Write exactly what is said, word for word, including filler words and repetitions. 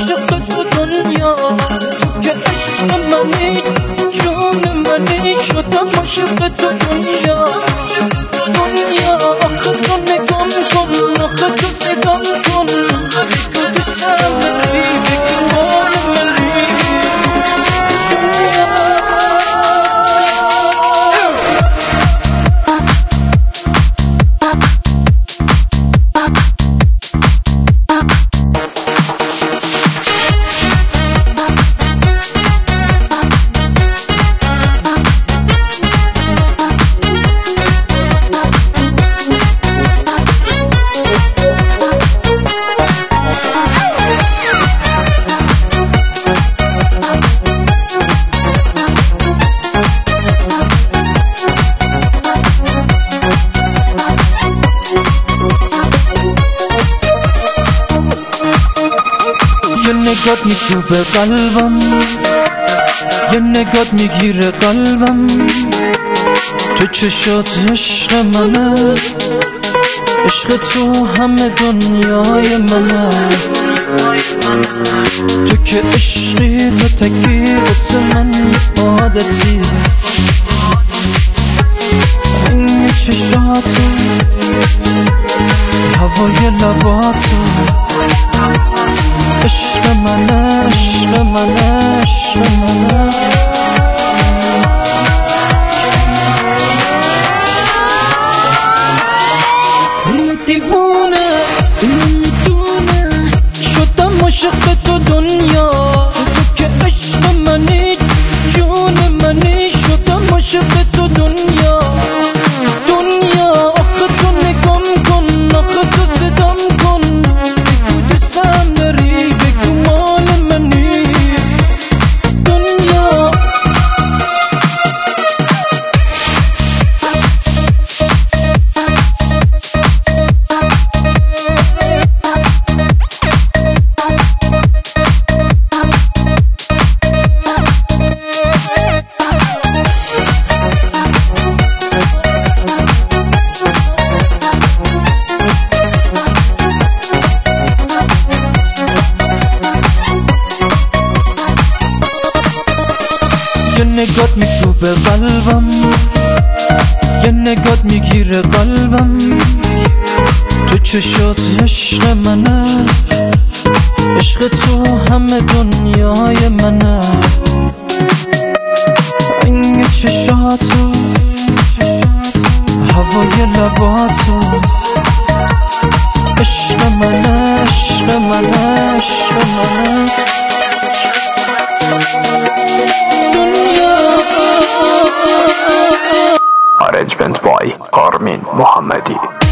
عاشق تو دنیا، تو که عشق منی جون منی، شدم عاشق تو دنیا دنیا. آخه تو نگام کن، آخه تو صدام کن، تو دوستم داری بگی مال منی. یه نگات میکوبه قلبم، یه نگات میگیره قلبم، تو چشات عشق منه، عشق تو همه دنیای منه. تو که عشقی تو تکی واسه من عادتی، این چشاتو هوای لباتو، عشق منه عشق منه عشق منه. این دیوونه اینو میدونه، شدم عاشق تو دنیا، تو که عشق منی جون منی، شدم عاشق تو دنیا دنیا. آخه تو نگام کن، آخه تو صدام کن، بگو دوستم داری بگو مال منی دنیا. یه نگات میکوبه قلبم، یه نگات میگیره قلبم، تو چشات عشق منه، عشق تو همه دنیای منه. این چشاتو هوای لباتو، عشق منه عشق منه عشق منه. Arrangement by Armin Mohammadi.